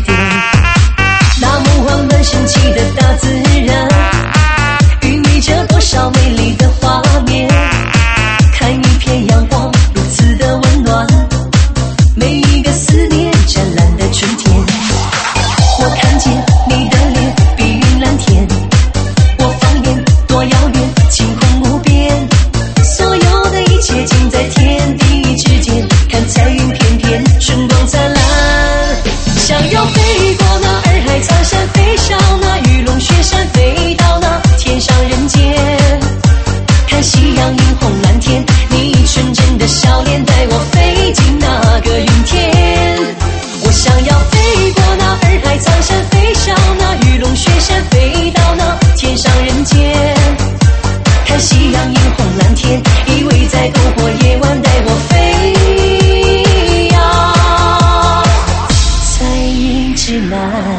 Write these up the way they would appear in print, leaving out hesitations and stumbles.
点。那梦幻般神奇的大自然，孕育着多少美丽的画面。看一片阳光如此的温暖，每一个思念湛蓝的春天。我看见你的脸碧云蓝天，我放眼多遥远，晴空无边，所有的一切尽在天地之间。看彩云片片，春光灿烂，想要飞过那洱海苍山，飞上那玉龙雪山，飞到那天上人间。看夕阳映红蓝天，你纯真的笑脸带我飞进那个云天。我想要飞过那洱海苍山，飞上那玉龙雪山，飞到那天上人间。看夕阳映红蓝天，依偎在篝火夜晚带我飞呀，彩云之南。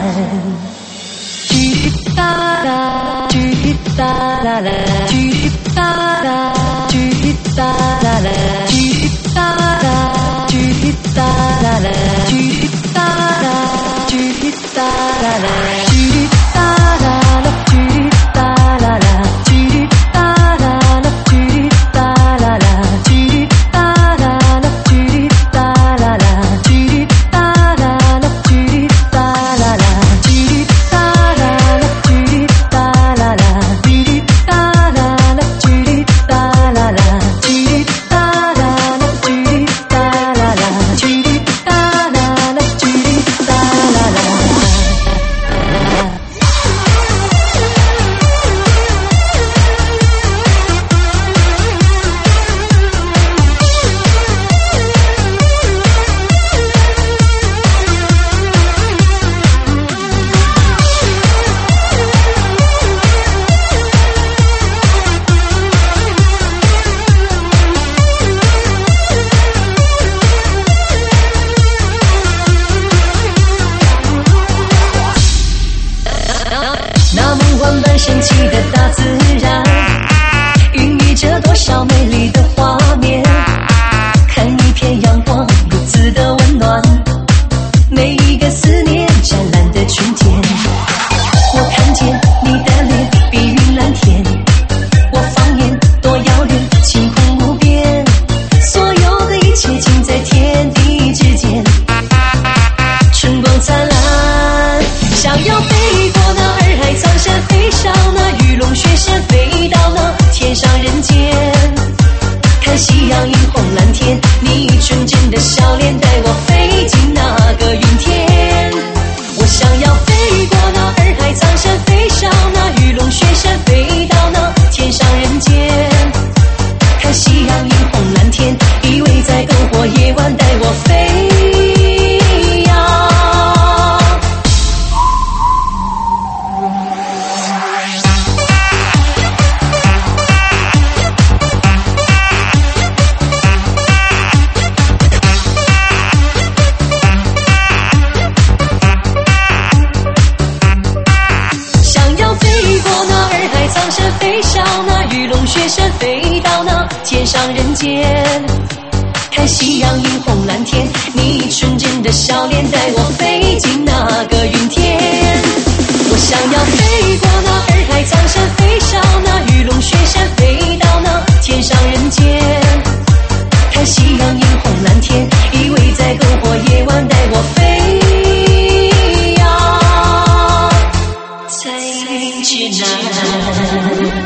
滴答啦，滴答啦啦，滴答啦，滴答啦啦，滴答啦，滴答啦啦，滴答啦，滴答啦啦，滴答啦啦，滴答啦啦，滴答啦啦，滴答啦啦，滴答啦啦，滴答啦啦，滴答啦啦，滴答啦啦，滴答啦啦，滴答啦啦，滴答啦啦，滴答啦啦，滴答啦啦，滴答啦啦，滴答啦啦，滴答啦啦。那梦幻般神奇的大自然，孕育着多少美丽的画面。看一片阳光如此的温暖，每一个思念湛蓝的春天。我看见你的脸碧云蓝天，我放眼多遥远，晴空无边，所有的一切尽在天地之间。春光灿烂，想要飞过那洱海苍山，飞上那玉龙雪山，飞到那天上人间。看夕阳映红蓝天，你纯真的笑脸带我飞进那个云天。我想要飞过那洱海苍山，飞上那玉龙雪山，飞到那天上人间。看夕阳映红蓝天，依偎在篝火夜晚带我飞呀。飞上那玉龙雪山，飞到那天上人间。看夕阳映红蓝天，你纯真的笑脸带我飞进那个云天。我想要飞过那洱海苍山，飞上那玉龙雪山，飞到那天上人间。看夕阳映红蓝天，依偎在篝火夜晚带我飞呀，彩云之南。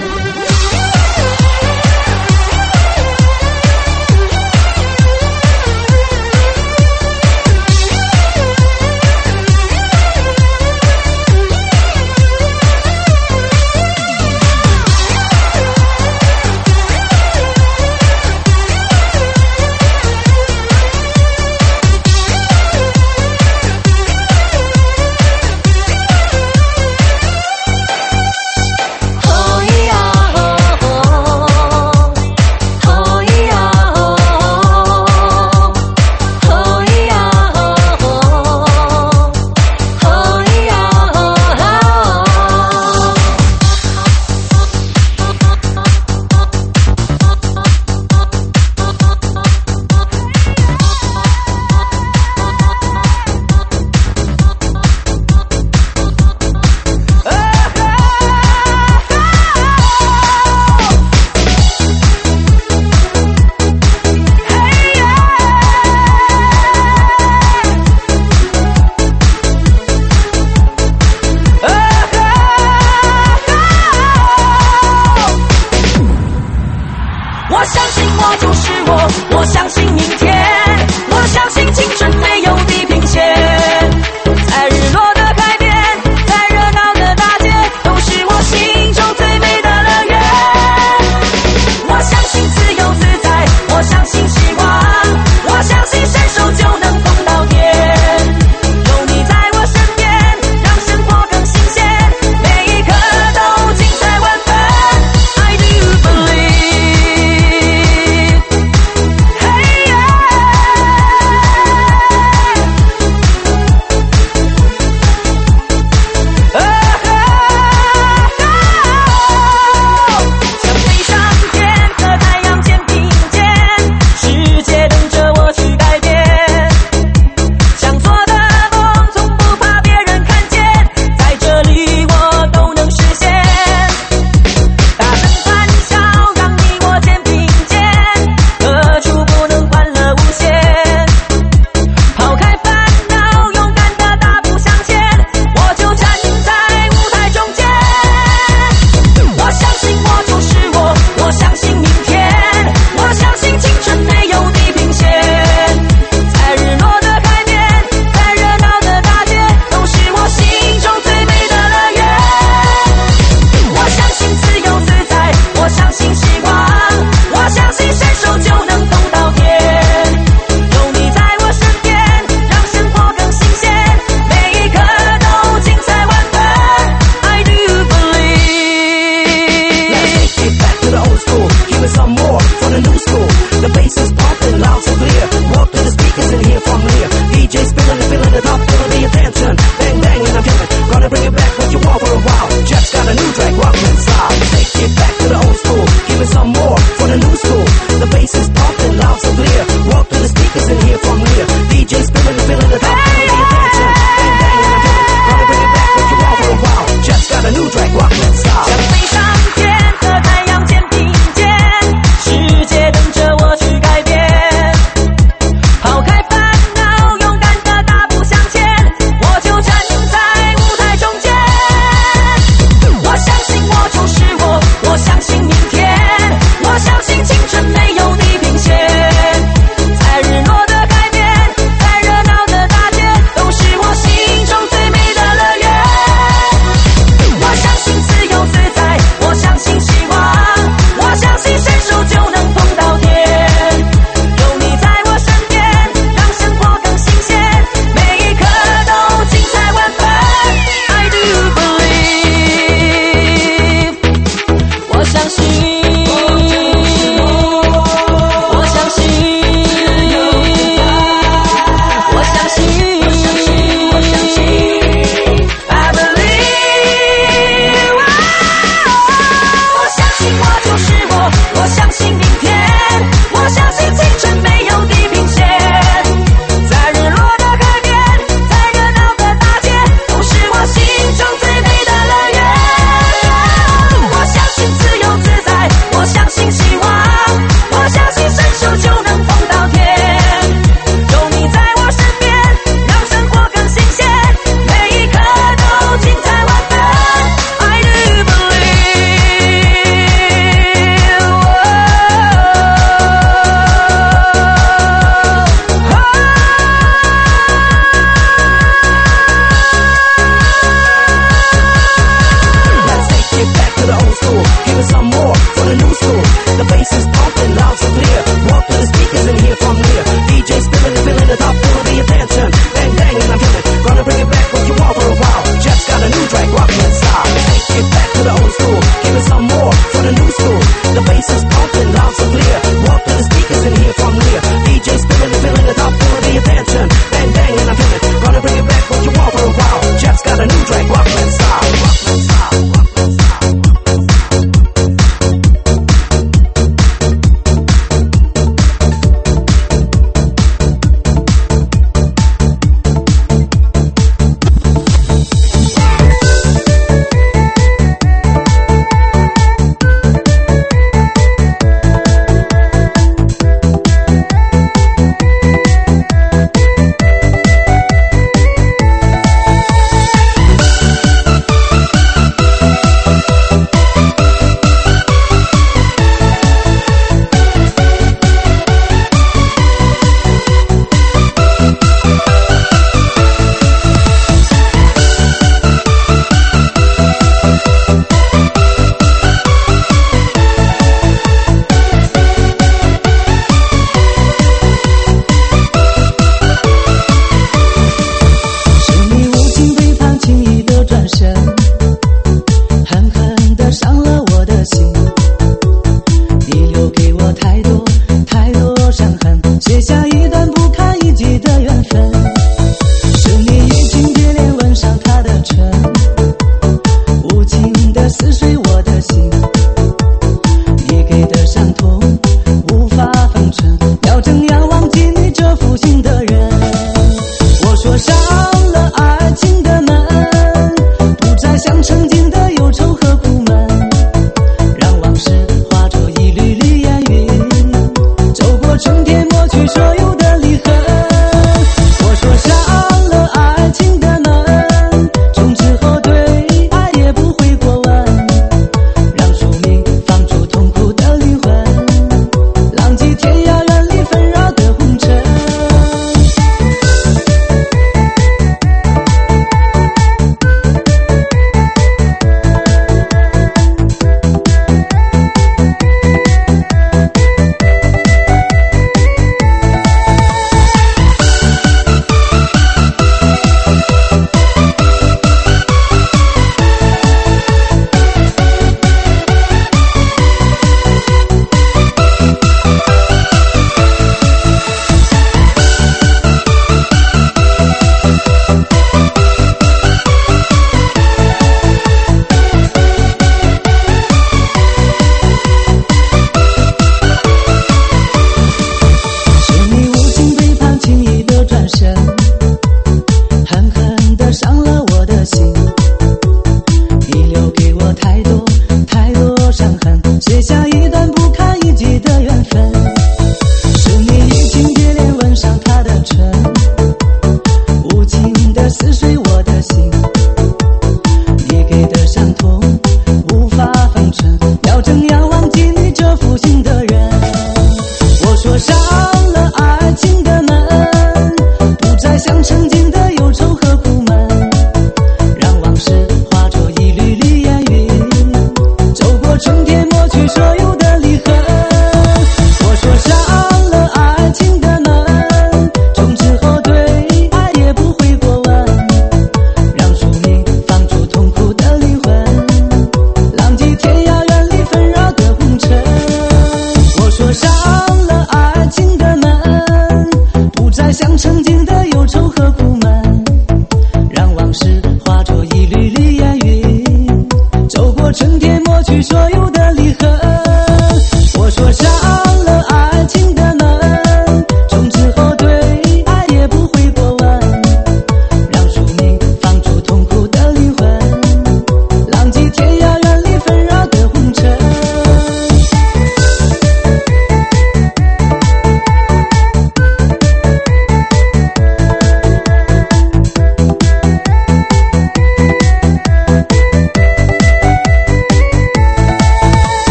just got a new track, Rockland Style.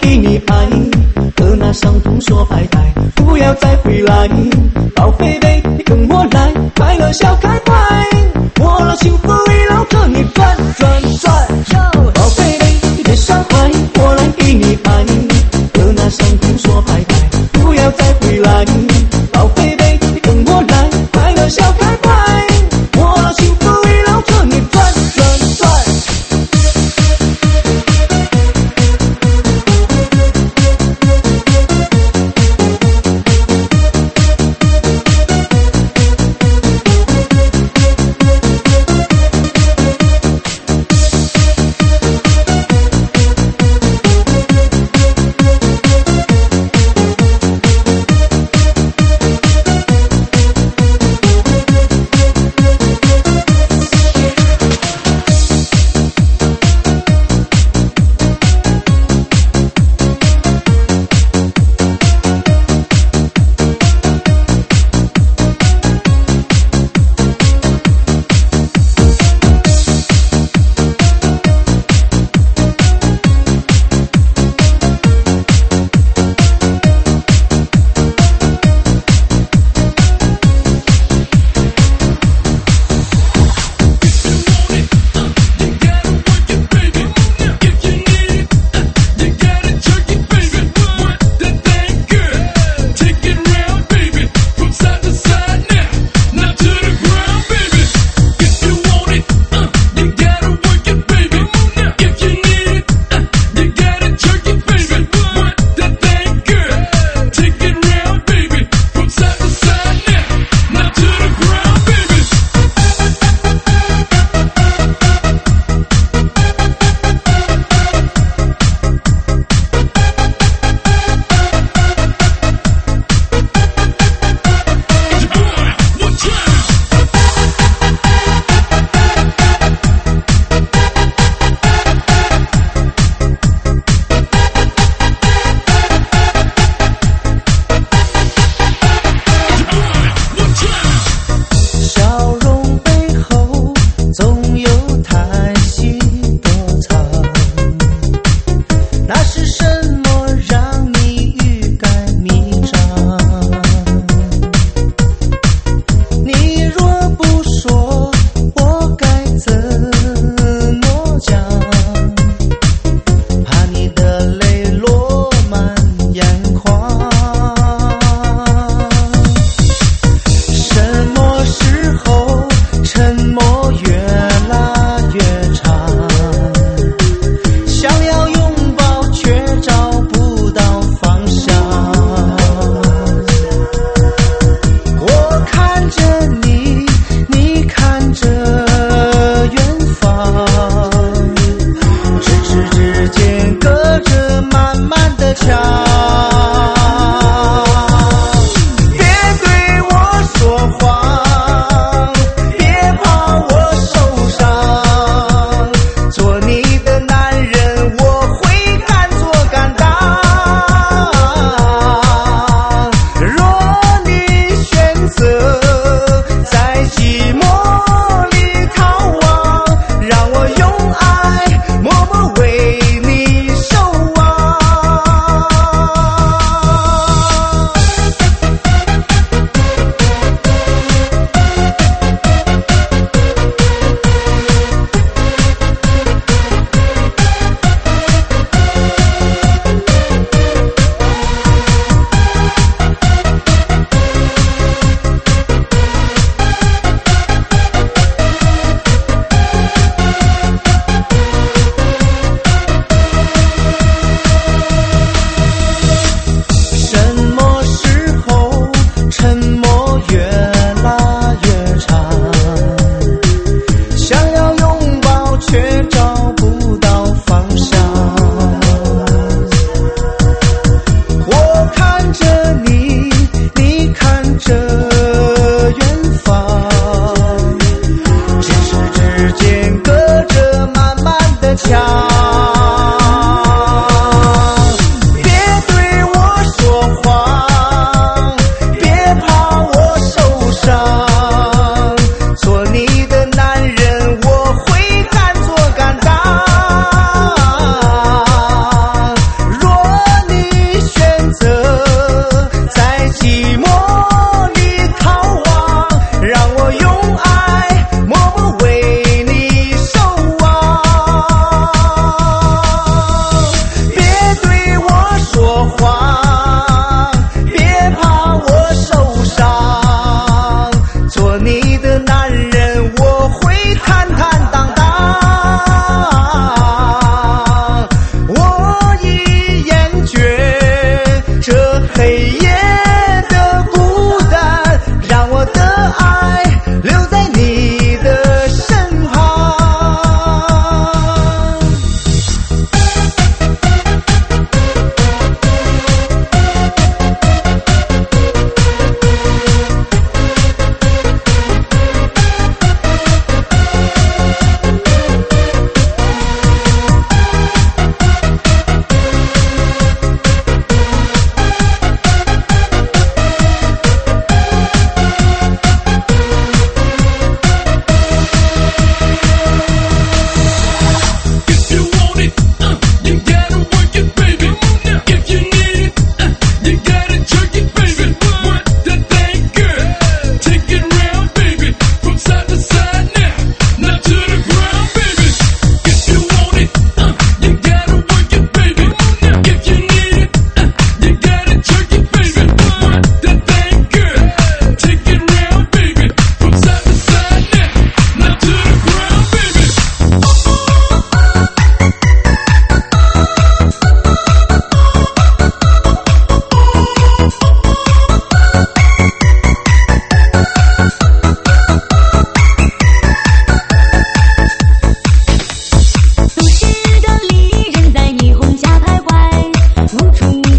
给你爱，和那伤痛说拜拜，不要再回来。宝贝贝，你跟我来，快乐笑开怀，我让幸福围绕着你转转转。宝贝贝，你别伤怀，我来给你爱，和那伤痛说拜拜，不要再回来。宝贝贝，你跟我来，快乐笑开怀，我让幸福围绕着你转转转。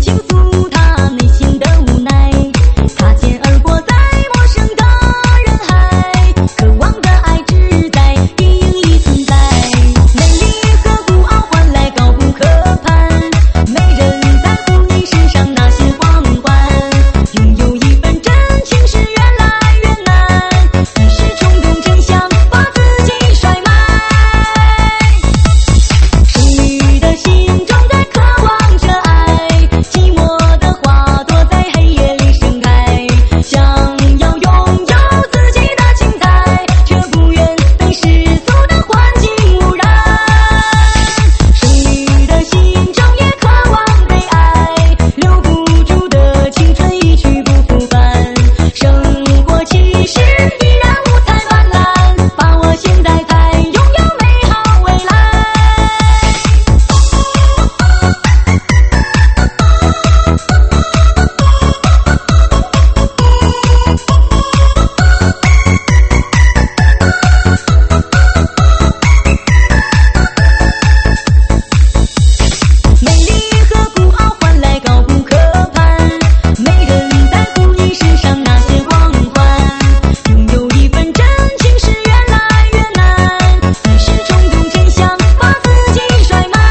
倾诉他内心的无奈，擦肩而过在陌生的人海，渴望的爱只在阴影里存在，美丽和孤傲换来高不可攀，没人在乎你身上那些光环，拥有一份真情是越来越难，一时冲动真想把自己甩卖，剩余的心中在渴望着爱，寂寞的花朵在黑夜里盛开，想要拥有自己的精彩，却不愿被世俗的环境污染，剩余的心中也渴望被爱，留不住的青春一去不复返，生活其实依然五彩斑斓，把握现在才拥有美好未来。美丽和孤傲换来高不可攀，没人在乎你身上那些光环，拥有一份真情是越来越难，一时冲动真想把自己甩卖，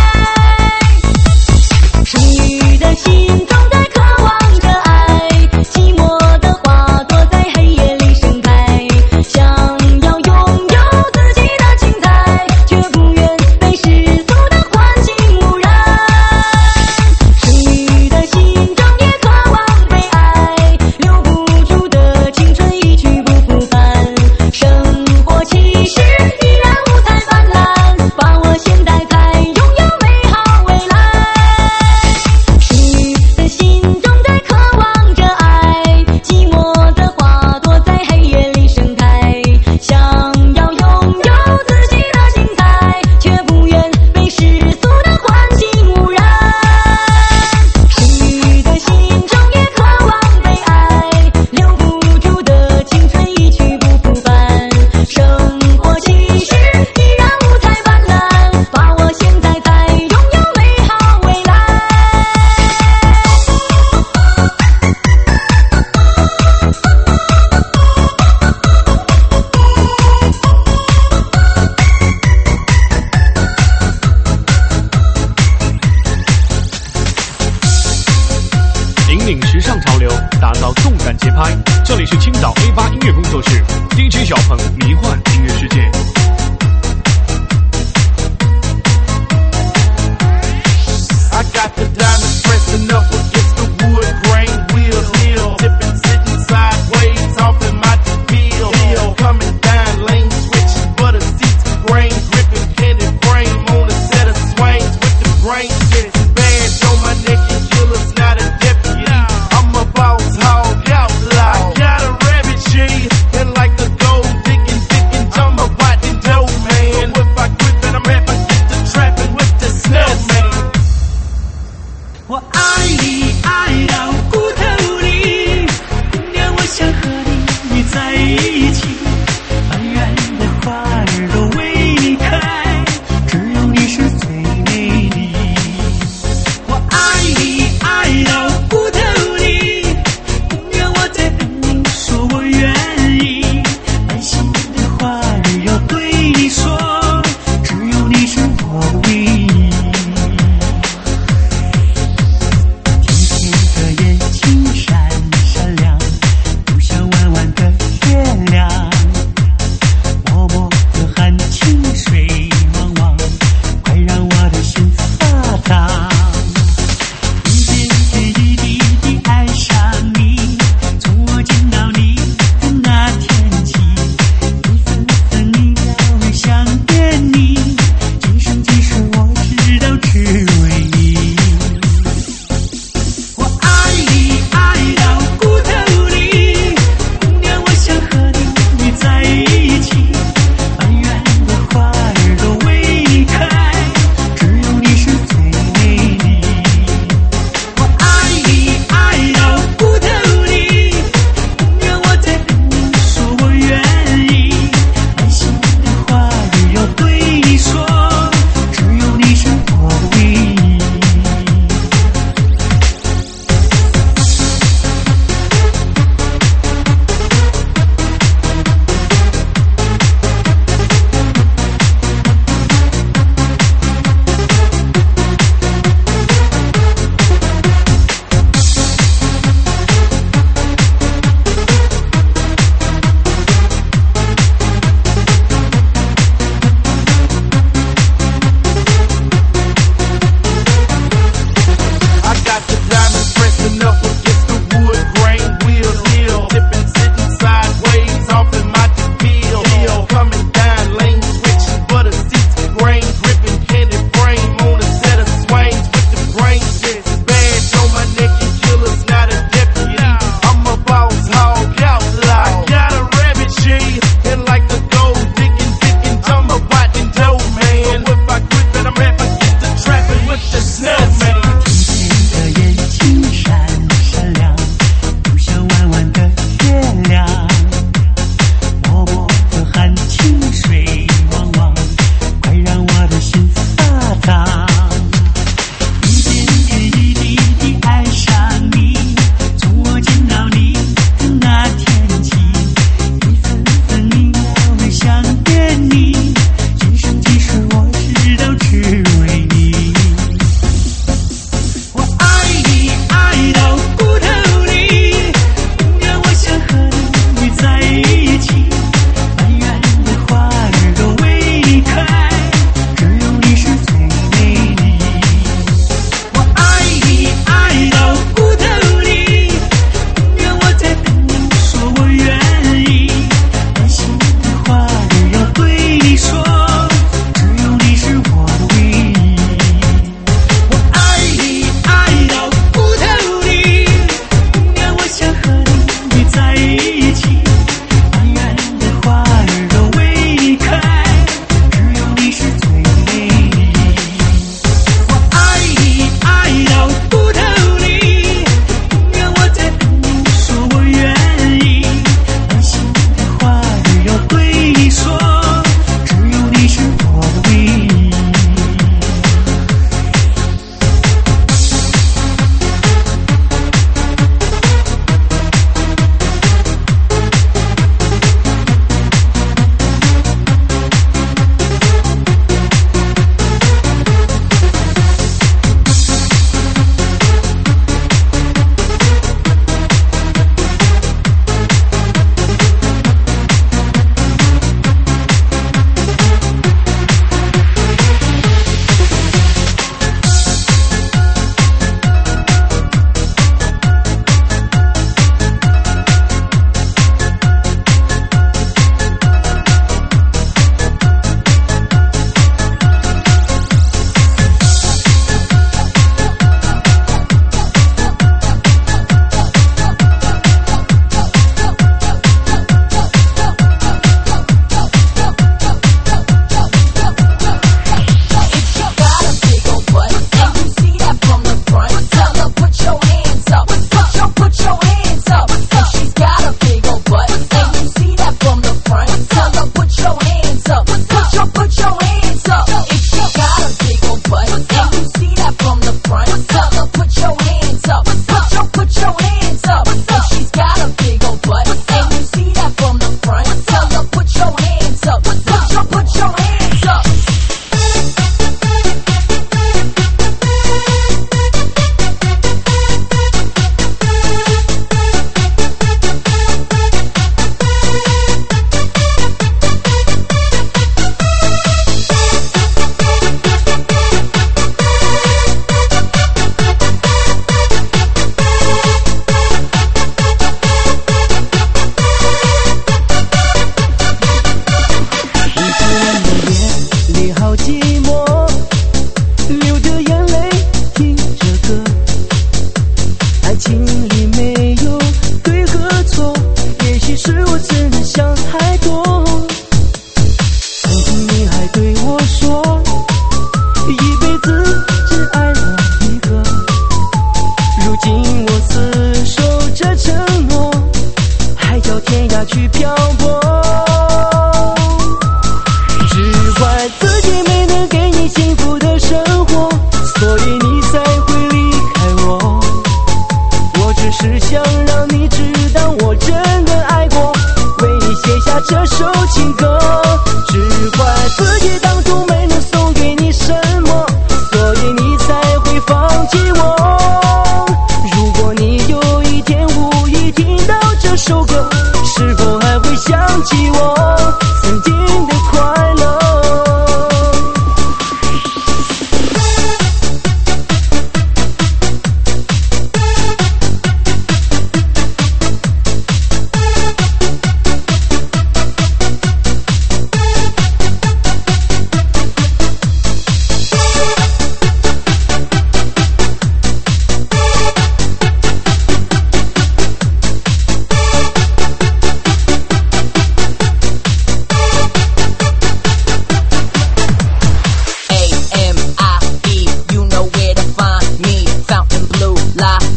剩余的心总在渴望着爱，寂寞的花朵在黑夜里盛开，想要拥有自己的精彩，却不愿被世俗的环境污染，剩余的心中也渴望被爱，留不住的青春一去不复返，生活其实依然五彩斑斓，把握现在才拥有美好未来，剩余的心中在渴望着爱，寂寞的花朵在黑夜里盛开，想要拥有自己的精彩，却不愿被世俗的环境污染，剩余的心中也渴望被爱，留不住的青春一去不复返，生活其实依然五彩斑斓，把握现在才拥有美好未来。 引领时尚潮流，打造动感节拍。这里是青岛 A8 音乐工作室 ，DJ 小鹏迷幻音乐世界。 I got the diamonds pressing up against the wood grain wheels, hill tipping, sitting sideways off in my deal, coming down, lane switching, butter seats, grain gripping, headed frame on a set of swings with the grain shit. Badge on my neck, and killer's not a deputy. I'm a boss hog outlaw. I got a rabbit G, and like the gold digging, I'm a body dope man. So if I grip and I'm rap, I get the trapping with the snowman. pressing up against the wood grain wheels. Tipping, sitting sideways off in my deal. Coming down, lane switching, butter seats, grain gripping, candy frame on a set of swings with the brain shit. Badge on my neck, you killer's not a deputy. I'm a boss hog outlaw. I got a rabbit shade and like the gold digging, I'm a rotten dough man. If I quit, then I'm happy to get the trapping with the snowman. 的眼睛闪闪亮，就像弯弯的月亮。脉脉的含情水汪汪，快让我的心发烫。一点点一滴滴爱上你，从我见到你的那天起，一分分一秒会想念你，今生今世我知道只为你。我爱你爱到骨头里，永远我想和你在一起，满园的花儿都为你开，只有你是最美丽。我爱你爱到骨头里，永远我在等你说我愿意，满心的话儿要对你说，只有你是我的唯一。我爱你爱到骨头里，永远我想和你在一起，满园的花儿都为你开，只有你是最美丽。我爱你爱到骨头里，永远我在等你说我愿意，满心的话儿要对你说，只有你是我的唯一。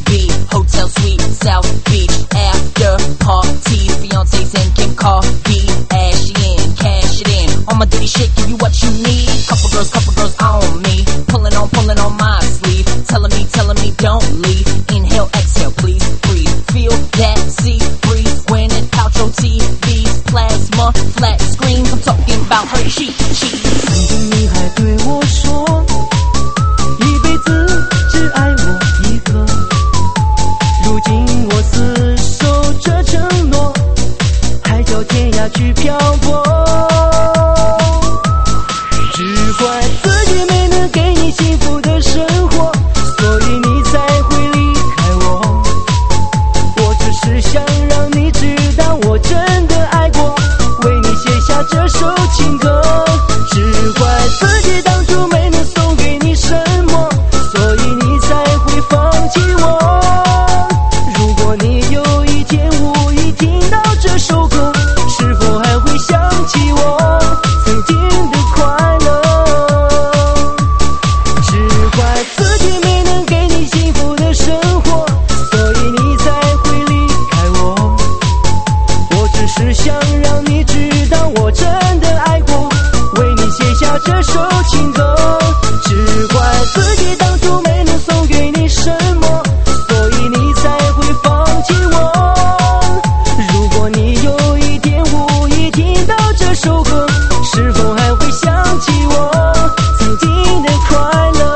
B, hotel suite, South Beach, after party, fiancés and Kim Cardi, Ashy in, cash it in, on my dirty shit, give you what you need, couple girls on me, pulling on my sleeve, telling me don't leave, inhale, exhale, please breathe, feel that sea breeze, when it outro TVs, plasma, flat screens, I'm talking about her cheek. 曾经你还对我说，一辈子只爱我一个，如今我厮守着承诺，海角天涯去漂泊，只怪自己没能给你幸福的生活，所以你才会离开我。我只是想让你知道我真的爱过，为你写下这首情歌，只怪自己当初没能送给你什么，所以你才会放弃我。如果你有一天无意听到这首歌，是否还会想起我曾经的快乐？只怪自己没能给你幸福的生活，所以你才会离开我。我只是想让你知道我真的爱过，为你写下这首情歌，只怪自己当初没能送给你什么，所以你才会放弃我。如果你有一天无意听到这首歌，是否还会想起我曾经的快乐？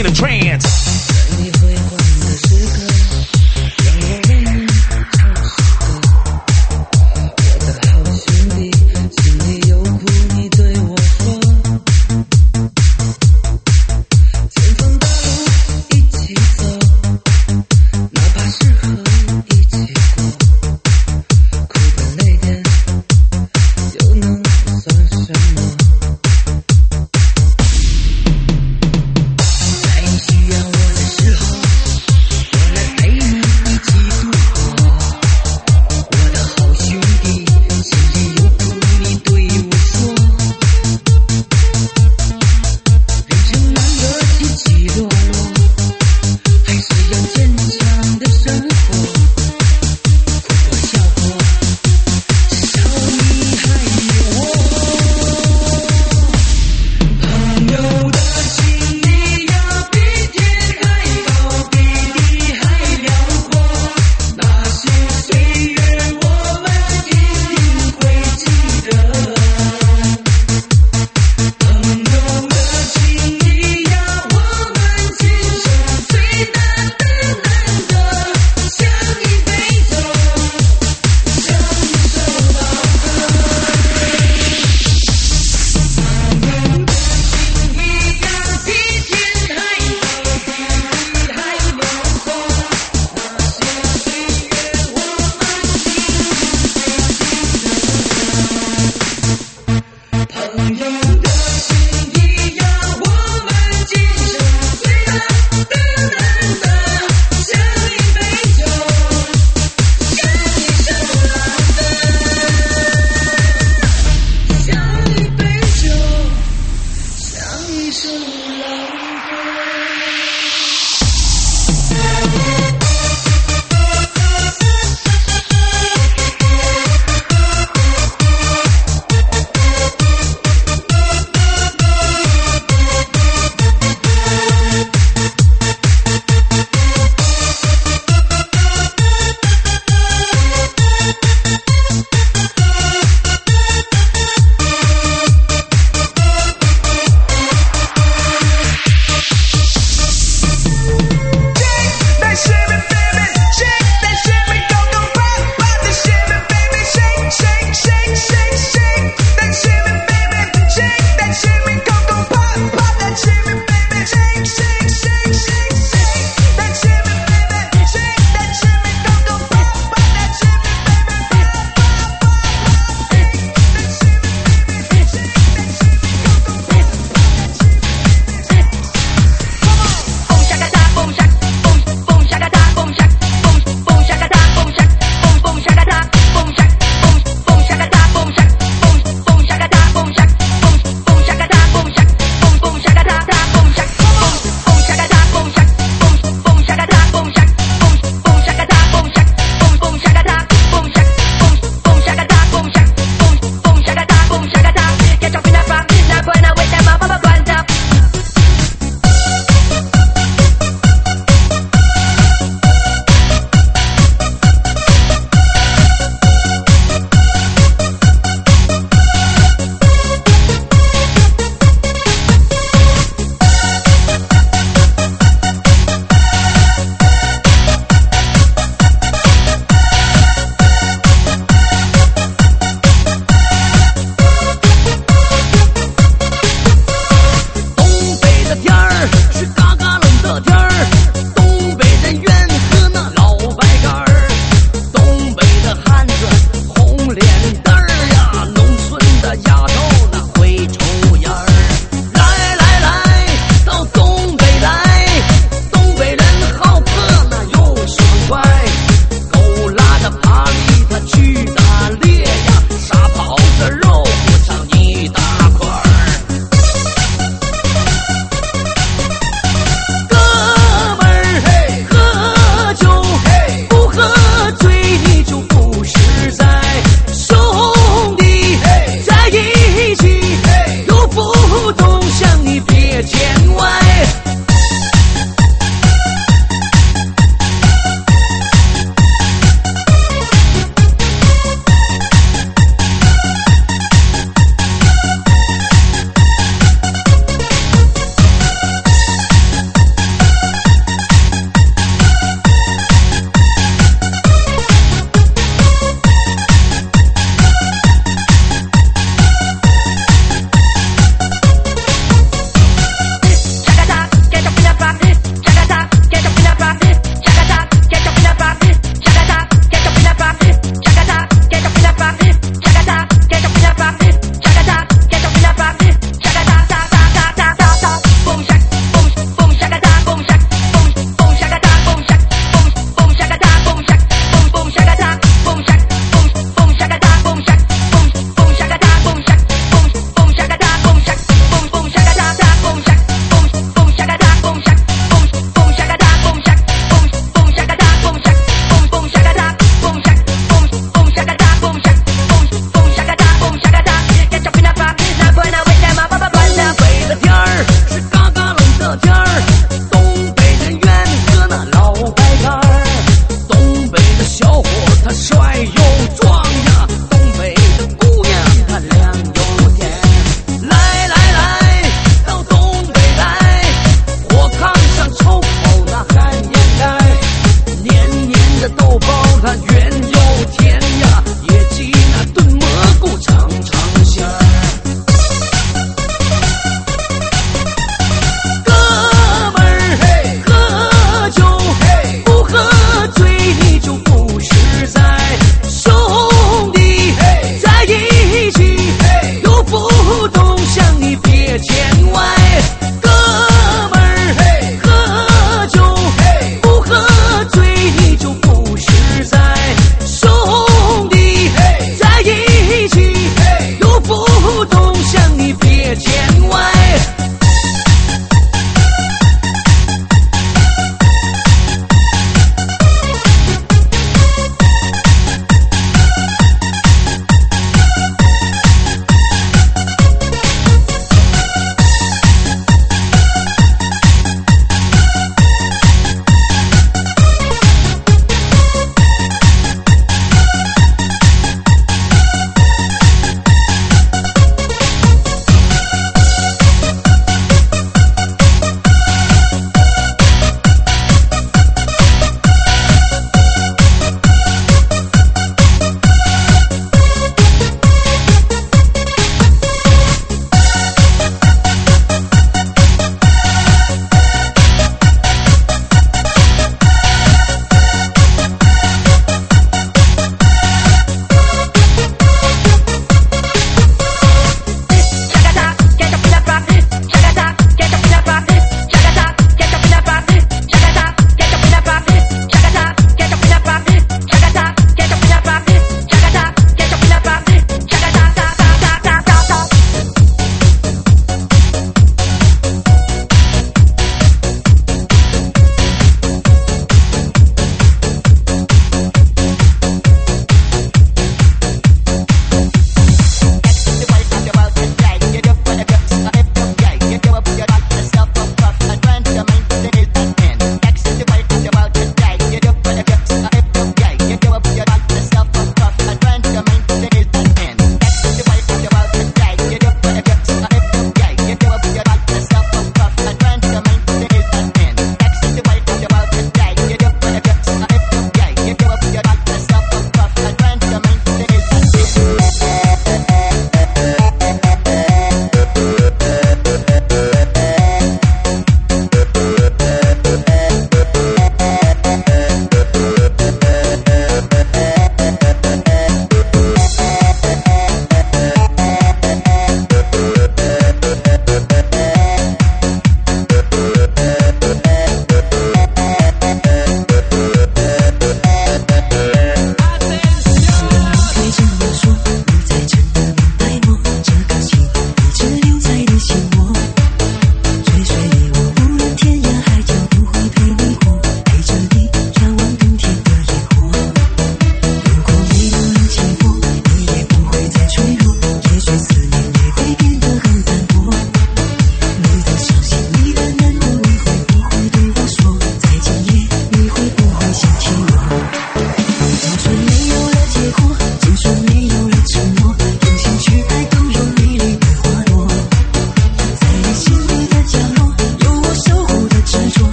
in a trance. 在你辉煌的时刻，让我为你唱首歌。我的好兄弟，心里有苦你对我说。前方大路一起走，哪怕是河一起过，苦点累点又能算什么？在你需要我的时候，我来陪你一起度过。我的好兄弟，心里有苦你对我说。人生难得起起落落，还是要坚强的生活。哭过笑过，至少你还有我。朋友的心里呀，比天还高，比地还辽阔。那些岁月我们一定会记得。朋友的心里呀，我们今生最难得难得，相依为命，相守到老。朋友的心里呀，比天还高，比地还辽阔。那些岁月我们一定会记得。朋友的心里呀，我们今生最难得难得，相依为命，相依守老的，相依为命，相依守老的。 That shimmy, baby, shake that shimmy, go go pop, pop that shimmy, baby, shake, shake, shake, shake, shake that shimmy, baby, shake that shimmy, go go pop, pop that shimmy, baby, shake, shake, shake, shake, shake that shimmy, baby, shake that shimmy, go go pop, pop that shimmy, baby, pop, pop, pop, pop, shake that shimmy, baby, shake that shimmy, go go pop, pop that shimmy, baby. Boom shakata, boom shak, boom boom shakata, boom shak, boom boom shakata, boom shak, boom boom shakata, boom shak, boom boom shakata, boom shak, boom boom shakata, boom shak, boom boom shakata, boom shak, boom boom shakata, boom shak, boom boom shakata, boom shak, boom boom shakata, boom shak, boom boom shakata, boom shak, boom boom shakata, boom shak, boom boom shakata, boom shak, boom boom shakata, boom shakata. Get your feet up, now point away them up, up, up.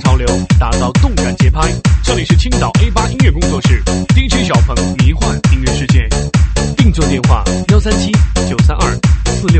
潮流，打造动感节拍。这里是青岛 A8 音乐工作室 ，DJ 小鹏迷幻音乐世界。订座电话：137-932-4688。